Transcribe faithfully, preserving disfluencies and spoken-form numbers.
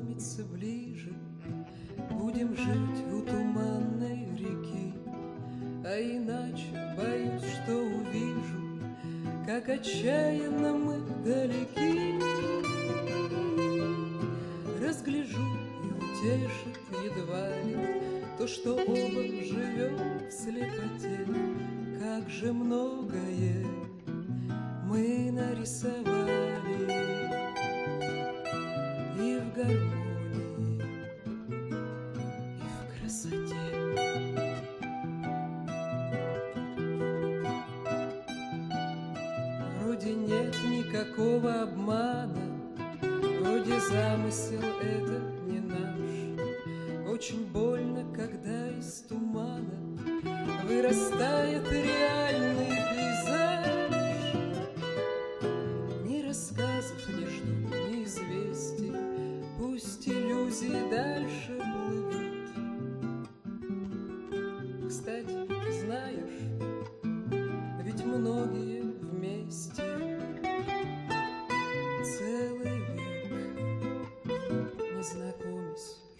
познакомиться ближе, будем жить у туманной реки. А иначе боюсь, что увижу, как отчаянно мы далеки. Разгляжу и утешит едва ли то, что оба живем в слепоте. Как же многое мы нарисовали и в гармонии, и в красоте. Вроде нет никакого обмана, вроде замысел это не наш. Очень больно, когда из тумана вырастает реальный пейзаж. Ни рассказов не жду, ни известий, пусть иллюзии дальше плывут. Кстати, знаешь, ведь многие вместе целый век, не знакомясь,